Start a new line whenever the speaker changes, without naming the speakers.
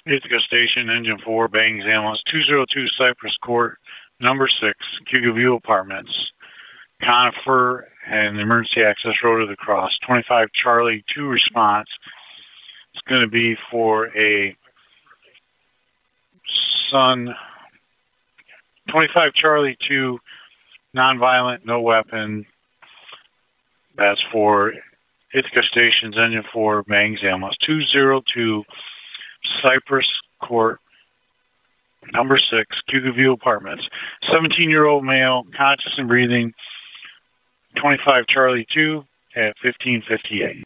Ithaca Station, Engine 4, Bangs Ambulance, 202 Cypress Court, number 6, Cougar View Apartments, Conifer, and the emergency access road to the cross. 25 Charlie 2 response. It's going to be for a son. 25 Charlie 2, nonviolent, no weapon. That's for Ithaca Station's Engine 4, Bangs Ambulance, 202 Cypress Court, number 6, Cougar View Apartments. 17-year-old male, conscious and breathing, 25 Charlie 2 at 15:58.